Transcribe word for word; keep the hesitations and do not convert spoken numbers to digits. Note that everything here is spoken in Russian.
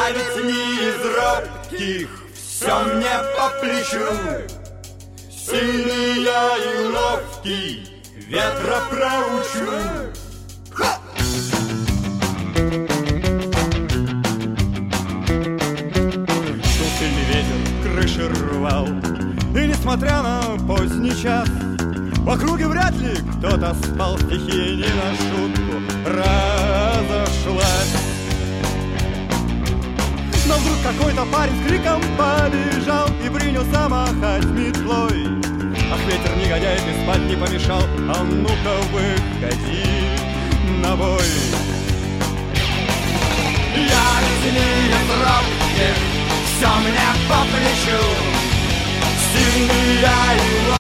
Я ведь не из робких, все мне по плечу. Сильный я и ловкий, ветра проучу. Ха! Шел сильный ветер, крыши рвал, и несмотря на поздний час, в округе вряд ли кто-то спал, стихия не на шутку разошлась. Но вдруг какой-то парень с криком побежал и принялся махать метлой. Ах, ветер негодяй, ты спать не помешал, а ну-ка выходи на бой. Я ведь не из робких, все мне по плечу. Сильный я и